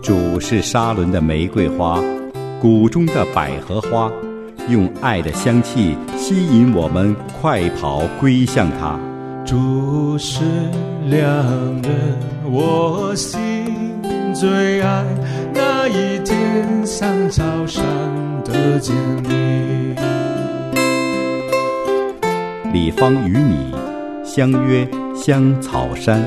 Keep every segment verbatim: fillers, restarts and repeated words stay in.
主是沙伦的玫瑰花，谷中的百合花，用爱的香气吸引我们快跑归向他。 主是良人，我心最爱，那一天像早上的见你。 李芳与你相约香草山。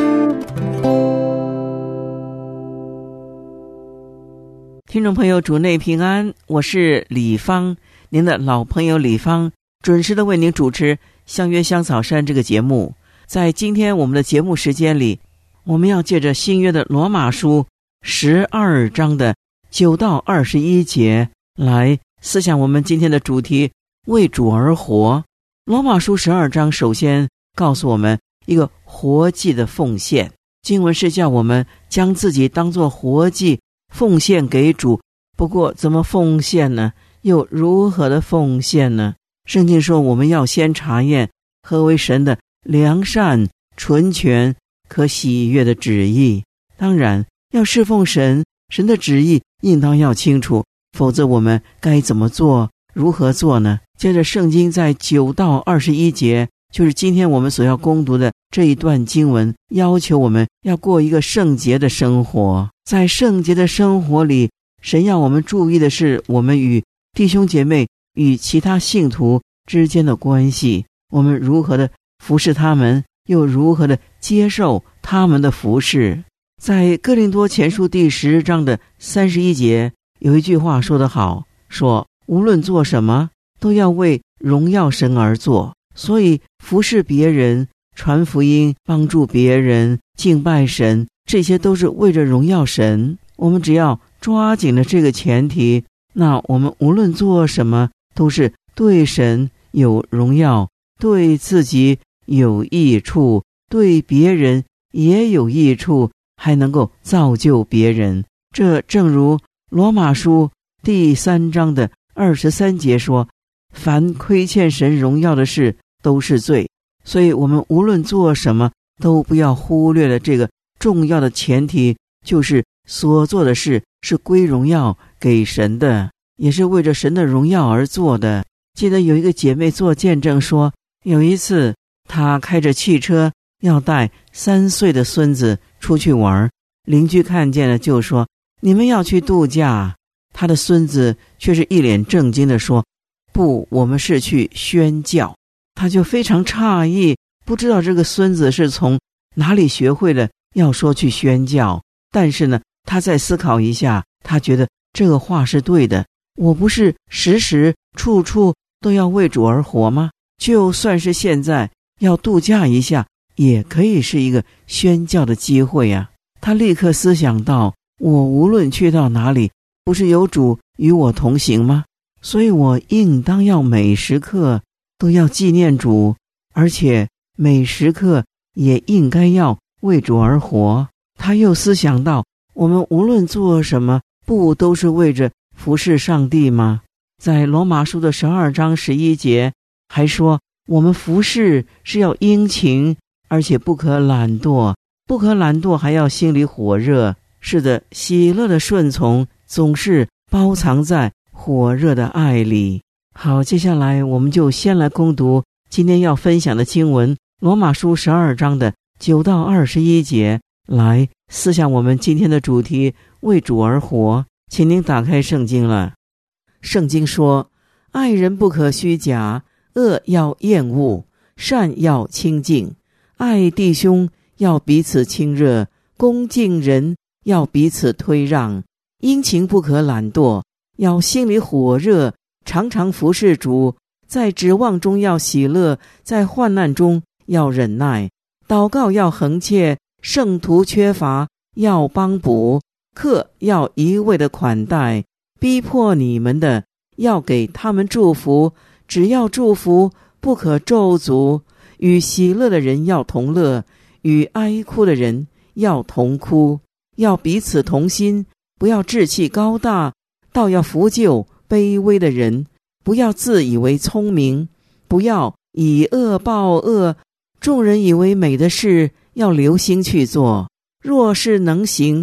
听众朋友，主内平安，我是李芳，您的老朋友李芳，准时的为您主持相约香草山这个节目。在今天我们的节目时间里，我们要借着新约的罗马书十二章的九到二十一节来思想我们今天的主题，为主而活。罗马书十二章首先告诉我们一个活祭的奉献，经文是叫我们将自己当作活祭奉献给主。不过怎么奉献呢？又如何的奉献呢？圣经说我们要先查验何为神的良善、纯全、可喜悦的旨意。当然要侍奉神，神的旨意应当要清楚，否则我们该怎么做，如何做呢？接着圣经在九到二十一节，就是今天我们所要攻读的这一段经文，要求我们要过一个圣洁的生活。在圣洁的生活里，神要我们注意的是我们与弟兄姐妹与其他信徒之间的关系，我们如何的服侍他们，又如何的接受他们的服侍。在哥林多前书第十章的三十一节，有一句话说得好，说无论做什么都要为荣耀神而做。所以服侍别人、传福音、帮助别人、敬拜神，这些都是为着荣耀神。我们只要抓紧了这个前提，那我们无论做什么都是对神有荣耀，对自己有益处，对别人也有益处，还能够造就别人。这正如罗马书第三章的二十三节说，凡亏欠神荣耀的事都是罪。所以我们无论做什么都不要忽略了这个重要的前提，就是所做的事是归荣耀给神的，也是为着神的荣耀而做的。记得有一个姐妹做见证说，有一次她开着汽车要带三岁的孙子出去玩，邻居看见了就说，你们要去度假。她的孙子却是一脸正经地说，不，我们是去宣教。她就非常诧异，不知道这个孙子是从哪里学会了要说去宣教。但是呢，她再思考一下，她觉得这个话是对的，我不是时时处处都要为主而活吗？就算是现在要度假一下，也可以是一个宣教的机会啊。他立刻思想到，我无论去到哪里，不是有主与我同行吗？所以我应当要每时刻都要纪念主，而且每时刻也应该要为主而活。他又思想到，我们无论做什么，不都是为着服侍上帝吗？在罗马书的十二章十一节还说，我们服侍是要殷勤，而且不可懒惰，不可懒惰，还要心里火热。是的，喜乐的顺从总是包藏在火热的爱里。好，接下来我们就先来攻读今天要分享的经文，罗马书十二章的九到二十一节，来思想我们今天的主题，为主而活。请您打开圣经了。圣经说，爱人不可虚假，恶要厌恶，善要亲近，爱弟兄要彼此亲热，恭敬人要彼此推让，殷勤不可懒惰，要心里火热，常常服侍主，在指望中要喜乐，在患难中要忍耐，祷告要恒切，圣徒缺乏要帮补，客要一味的款待，逼迫你们的要给他们祝福，只要祝福，不可咒诅。与喜乐的人要同乐，与哀哭的人要同哭，要彼此同心，不要志气高大，倒要扶救卑微的人，不要自以为聪明，不要以恶报恶。众人以为美的事，要留心去做。若是能行，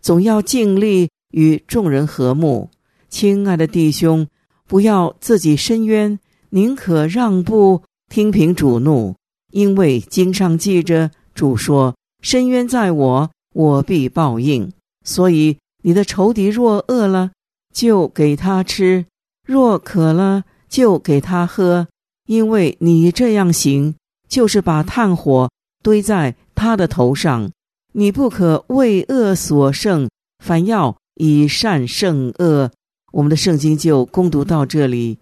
总要尽力与众人和睦。亲爱的弟兄，不要自己伸冤，宁可让步，听凭主怒。因为经上记着，主说：伸冤在我，我必报应。所以你的仇敌若饿了，就给他吃；若渴了，就给他喝。因为你这样行，就是把炭火堆在他的头上。你不可为恶所胜，反要以善胜恶。我们的圣经就攻读到这里。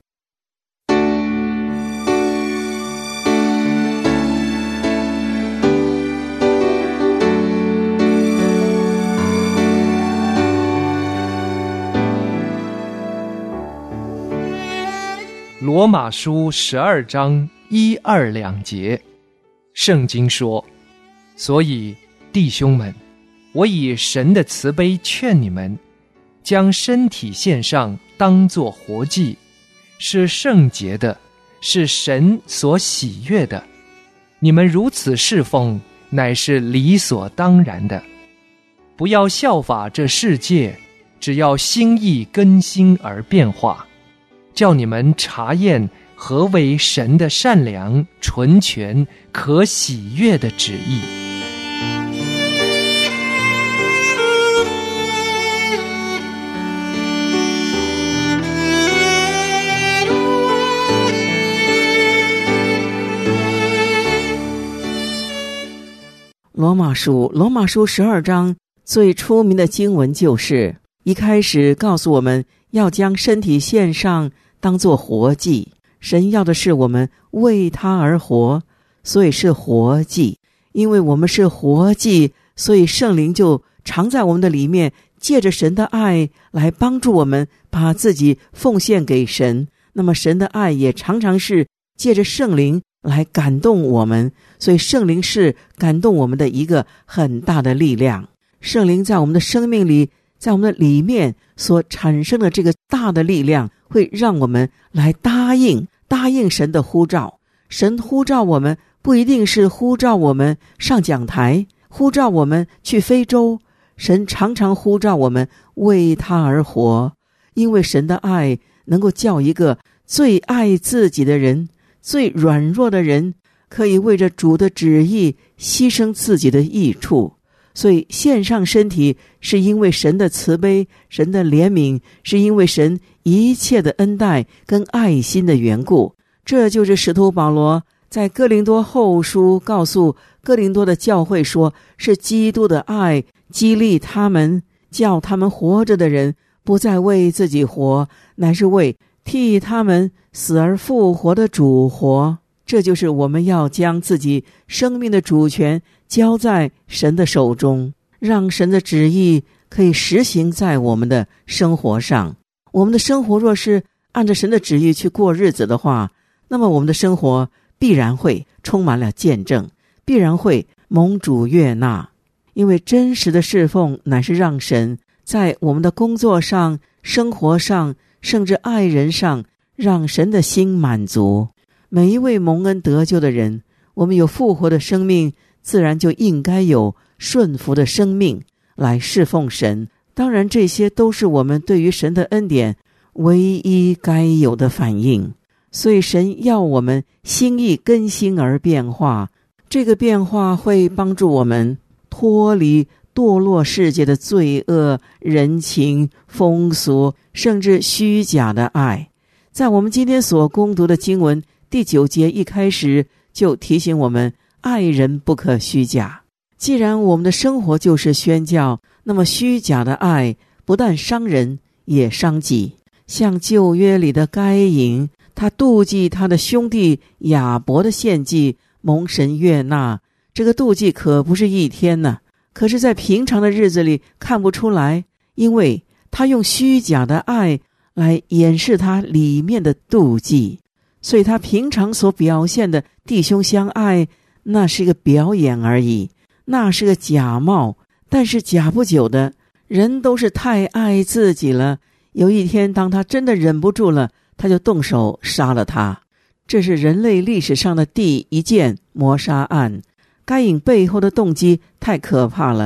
罗马书十二章一二两节，圣经说：所以弟兄们，我以神的慈悲劝你们，将身体献上，当作活祭，是圣洁的，是神所喜悦的。你们如此侍奉，乃是理所当然的。不要效法这世界，只要心意更新而变化，叫你们查验何为神的善良、纯全、可喜悦的旨意。 罗马书罗马书十二章最出名的经文就是一开始告诉我们要将身体献上，当作活祭。神要的是我们为他而活，所以是活祭。因为我们是活祭，所以圣灵就常在我们的里面，借着神的爱来帮助我们把自己奉献给神。那么神的爱也常常是借着圣灵来感动我们，所以圣灵是感动我们的一个很大的力量。圣灵在我们的生命里，在我们的里面所产生的这个大的力量，会让我们来答应答应神的呼召。神呼召我们，不一定是呼召我们上讲台，呼召我们去非洲。神常常呼召我们为他而活，因为神的爱能够叫一个最爱自己的人，最软弱的人，可以为着主的旨意牺牲自己的益处。所以献上身体是因为神的慈悲，神的怜悯，是因为神一切的恩待跟爱心的缘故。这就是使徒保罗在哥林多后书告诉哥林多的教会说，是基督的爱激励他们，叫他们活着的人不再为自己活，乃是为替他们死而复活的主活。这就是我们要将自己生命的主权交在神的手中，让神的旨意可以实行在我们的生活上。我们的生活若是按照神的旨意去过日子的话，那么我们的生活必然会充满了见证，必然会蒙主悦纳。因为真实的侍奉乃是让神在我们的工作上、生活上，甚至爱人上，让神的心满足。每一位蒙恩得救的人，我们有复活的生命，自然就应该有顺服的生命来侍奉神。当然这些都是我们对于神的恩典唯一该有的反应。所以神要我们心意更新而变化，这个变化会帮助我们脱离堕落世界的罪恶、人情、风俗，甚至虚假的爱。在我们今天所攻读的经文第九节一开始就提醒我们，爱人不可虚假。既然我们的生活就是宣教，那么虚假的爱不但伤人，也伤己。像旧约里的该隐，他妒忌他的兄弟亚伯的献祭蒙神悦纳，这个妒忌可不是一天呢，可是在平常的日子里看不出来，因为他用虚假的爱来掩饰他里面的妒忌。所以他平常所表现的弟兄相爱，那是一个表演而已，那是个假冒。但是假不久的，人都是太爱自己了，有一天当他真的忍不住了，他就动手杀了他。这是人类历史上的第一件谋杀案。该隐背后的动机太可怕了，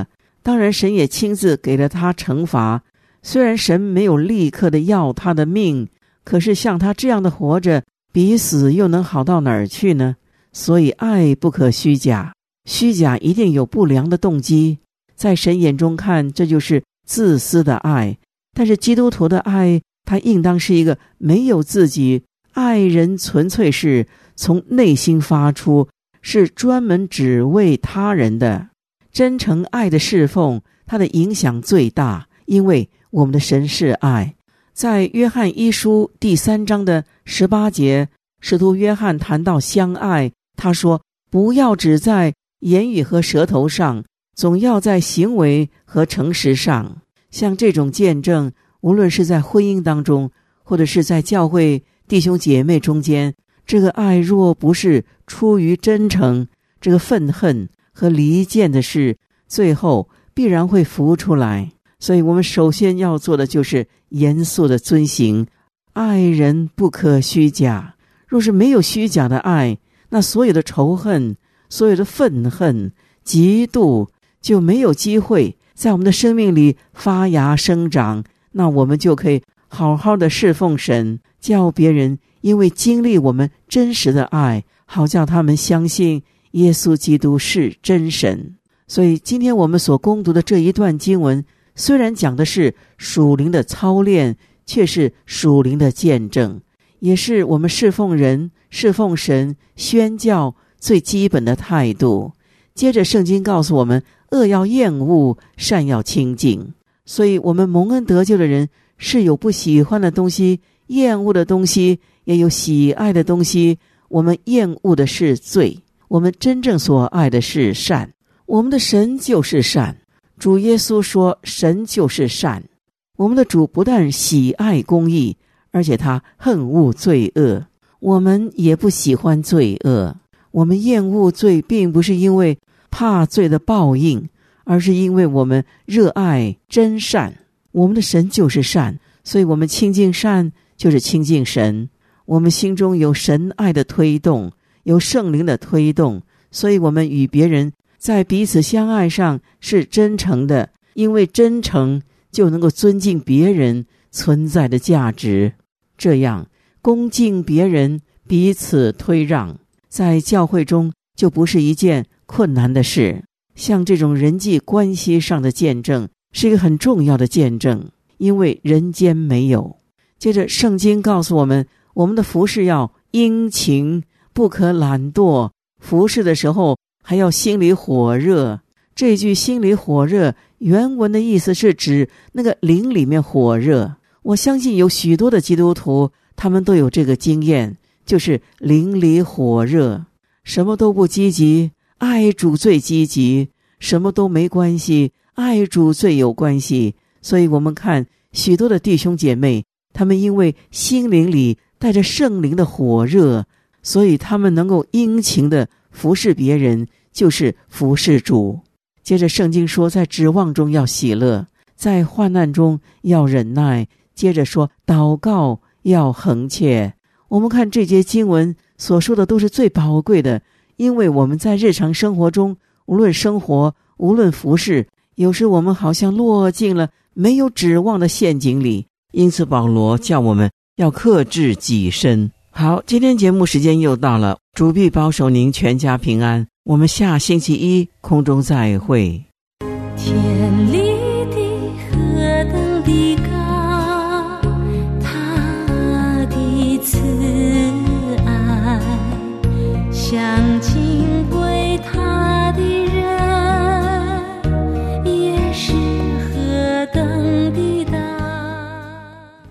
当然神也亲自给了他惩罚，虽然神没有立刻的要他的命，可是像他这样的活着，比死又能好到哪儿去呢？所以爱不可虚假，虚假一定有不良的动机，在神眼中看，这就是自私的爱。但是基督徒的爱，它应当是一个没有自己，爱人纯粹是从内心发出，是专门只为他人的。真诚爱的侍奉，它的影响最大，因为我们的神是爱。在约翰一书第三章的十八节，使徒约翰谈到相爱，他说，不要只在言语和舌头上，总要在行为和诚实上。像这种见证，无论是在婚姻当中，或者是在教会弟兄姐妹中间，这个爱若不是出于真诚，这个愤恨和离间的事，最后必然会浮出来。所以我们首先要做的就是严肃的遵行，爱人不可虚假。若是没有虚假的爱，那所有的仇恨，所有的愤恨、嫉妒就没有机会在我们的生命里发芽生长，那我们就可以好好的侍奉神，叫别人因为经历我们真实的爱，好叫他们相信耶稣基督是真神。所以今天我们所攻读的这一段经文，虽然讲的是属灵的操练，却是属灵的见证，也是我们侍奉人、侍奉神、宣教最基本的态度。接着圣经告诉我们，恶要厌恶，善要亲近。所以我们蒙恩得救的人，是有不喜欢的东西，厌恶的东西，也有喜爱的东西。我们厌恶的是罪，我们真正所爱的是善。我们的神就是善，主耶稣说神就是善。我们的主不但喜爱公义，而且他恨恶罪恶。我们也不喜欢罪恶，我们厌恶罪，并不是因为怕罪的报应，而是因为我们热爱真善。我们的神就是善，所以我们亲近善就是亲近神。我们心中有神爱的推动，有圣灵的推动，所以我们与别人在彼此相爱上是真诚的，因为真诚就能够尊敬别人存在的价值。这样恭敬别人，彼此推让，在教会中就不是一件困难的事。像这种人际关系上的见证，是一个很重要的见证，因为人间没有。接着圣经告诉我们，我们的服事要殷勤，不可懒惰，服事的时候还要心里火热。这句心里火热，原文的意思是指那个灵里面火热。我相信有许多的基督徒，他们都有这个经验，就是灵里火热，什么都不积极，爱主最积极，什么都没关系，爱主最有关系。所以我们看许多的弟兄姐妹，他们因为心灵里带着圣灵的火热，所以他们能够殷勤的服侍别人，就是服侍主。接着圣经说，在指望中要喜乐，在患难中要忍耐。接着说祷告要恒切。我们看这节经文所说的都是最宝贵的，因为我们在日常生活中，无论生活，无论服事，有时我们好像落进了没有指望的陷阱里，因此保罗叫我们要克制己身。好，今天节目时间又到了，主必保守您全家平安，我们下星期一空中再会。 天里的何等的